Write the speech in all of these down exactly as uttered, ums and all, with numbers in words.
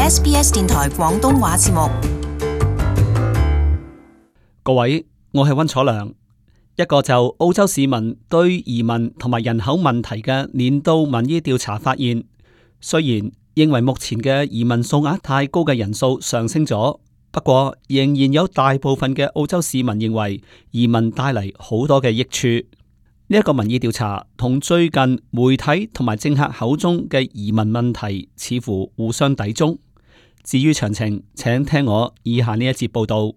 S B S 電台廣東話節目。 各位，我係溫楚良。一個就澳洲市民對移民同埋人口問題嘅年度民意調查發現，雖然認為目前嘅移民數額太高嘅人數上升咗，不過仍然有大部分嘅澳洲市民認為移民帶嚟好多嘅益處。呢一個民意調查同最近媒體同埋政客口中嘅移民問題似乎互相抵觸。至於詳情，請聽我以下呢一節報道。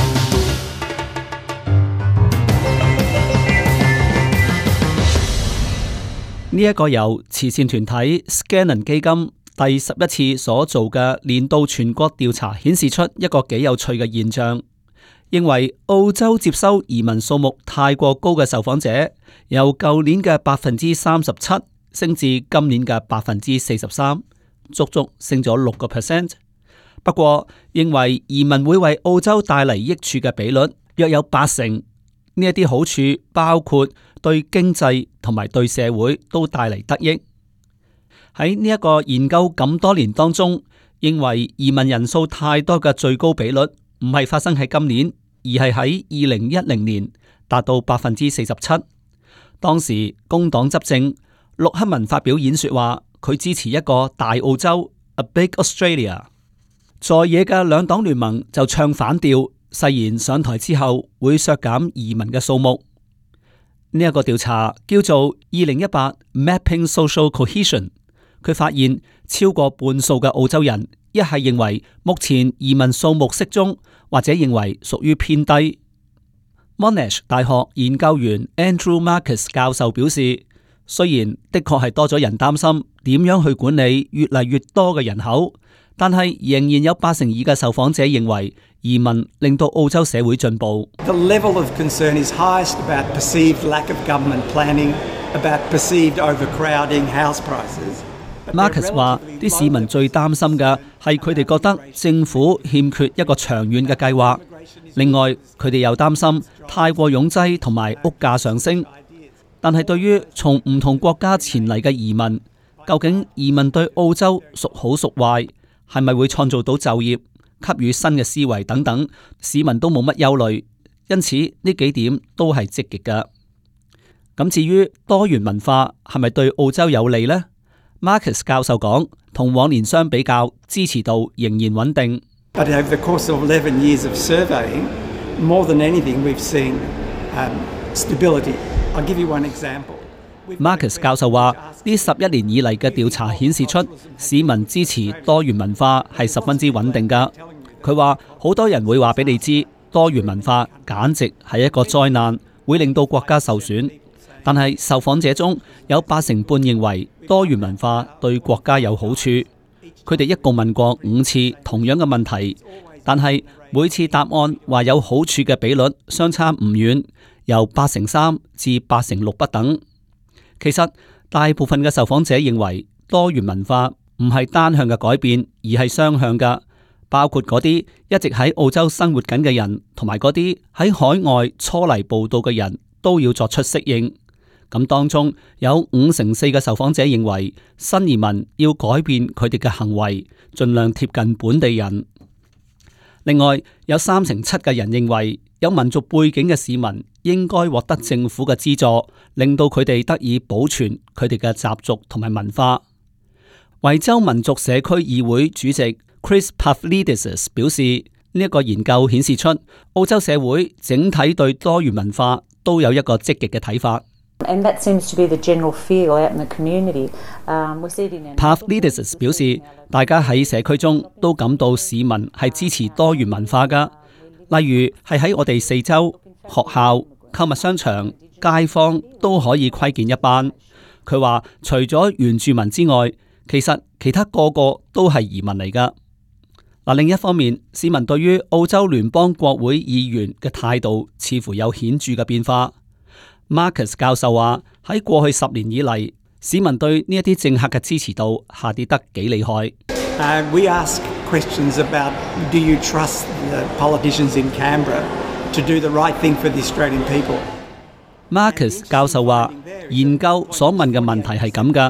呢一個由慈善團體 Scanlon 基金第十一次所做嘅年度全國調查顯示出一個幾有趣嘅現象。認為澳洲接收移民數目太過高嘅受訪者，由舊年嘅百分之三十七升至今年嘅百分之四十三，足足升咗六個 percent。不過，認為移民會為澳洲帶嚟益處嘅比率約有八成。呢一啲好處包括對經濟同埋對社會都帶嚟得益。喺呢一個研究咁多年當中，認為移民人數太多嘅最高比率唔係發生喺今年，而係喺二零一零年達到百分之四十七。當時工黨執政，陸克文發表演說話，佢支持一個大澳洲 （A Big Australia）。在野嘅兩黨聯盟就唱反調，誓言上台之後會削減移民嘅數目。呢、這、一個調查叫做二零一八 Mapping Social Cohesion。佢發現超過半數嘅澳洲人一係認為目前移民數目適中，或者認為屬於偏低。Monash 大學研究員 Andrew Marcus 教授表示，雖然的確係多咗人擔心點樣去管理越嚟越多嘅人口，但係仍然有八成二嘅受訪者認為移民令到澳洲社會進步。 The level of concern is highest about perceived lack of government planning, about perceived overcrowding, house prices.Marcus 話：啲市民最擔心嘅係佢哋覺得政府欠缺一個長遠嘅計劃。另外，佢哋又擔心太過擁擠同埋屋價上升。但係對於從唔同國家前嚟嘅移民，究竟移民對澳洲孰好孰壞，係咪會創造到就業、給予新嘅思維等等，市民都冇乜憂慮。因此呢幾點都係積極嘅。咁至於多元文化係咪對澳洲有利呢？Marcus 教授講，同往年相比較，支持度仍然穩定。 But over the course of eleven years of surveying, more than anything, we've seen um, stability. I'll give you one example.Marcus 教授話：呢十一年以嚟嘅調查顯示出，市民支持多元文化係十分之穩定㗎。佢話好多人會話俾你知，多元文化簡直係一個災難，會令到國家受損。但係受訪者中有八成半認為多元文化對國家有好處。佢哋一共問過五次同樣嘅問題，但係每次答案話有好處嘅比率相差唔遠，由八成三至八成六不等。其實大部分嘅受訪者認為多元文化唔係單向嘅改變，而係雙向嘅，包括嗰啲一直喺澳洲生活緊嘅人，同埋嗰啲喺海外初嚟報到嘅人都要作出適應。咁當中有五成四嘅受訪者認為新移民要改變佢哋嘅行為，盡量貼近本地人。另外有三成七嘅人認為有民族背景嘅市民應該獲得政府嘅資助，令到佢哋得以保存佢哋嘅習俗同埋文化。維州民族社區議會主席 Chris Pavlidis 表示，呢一個研究顯示出澳洲社會整體對多元文化都有一個積極嘅睇法。 And that seems to be the general feel out in the community. Um, we see it in Pavlidis 表示，大家喺社區中都感到市民係支持多元文化㗎。例如係喺我哋四周、學校、購物商場、街坊都可以窺見一斑。佢話，除咗原住民之外，其實其他個個都係移民嚟㗎。嗱，另一方面，市民對於澳洲聯邦國會議員嘅態度似乎有顯著嘅變化。Marcus 教授話：喺過去十年以嚟，市民對呢一啲政客嘅支持度下跌得幾厲害。 Uh, we ask questions about do you trust the politicians in Canberra to do the right thing for the Australian people? Marcus 教授話：研究所問嘅問題係咁㗎，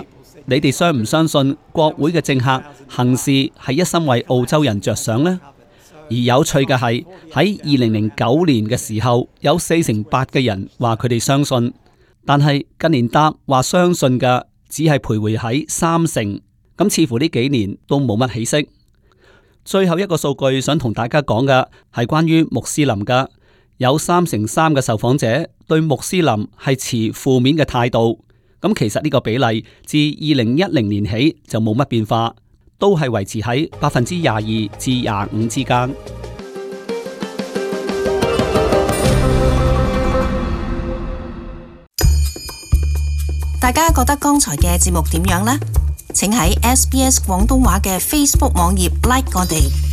你哋相唔相信國會嘅政客行事係一心為澳洲人着想呢？而有趣嘅係喺二零零九年嘅時候，有四成八嘅人話佢哋相信，但係近年答話相信嘅只係徘徊喺三成，咁似乎呢幾年都冇乜起色。最後一個數據想同大家講嘅係關於穆斯林嘅，有三成三嘅受訪者對穆斯林係持負面嘅態度。咁其實呢個比例自二零一零年起就冇乜變化，都係維持喺百分之廿二至廿五之間。 大家覺得剛才嘅節目點樣呢？請喺 S B S 廣東話嘅 Facebook 網頁 like 我哋。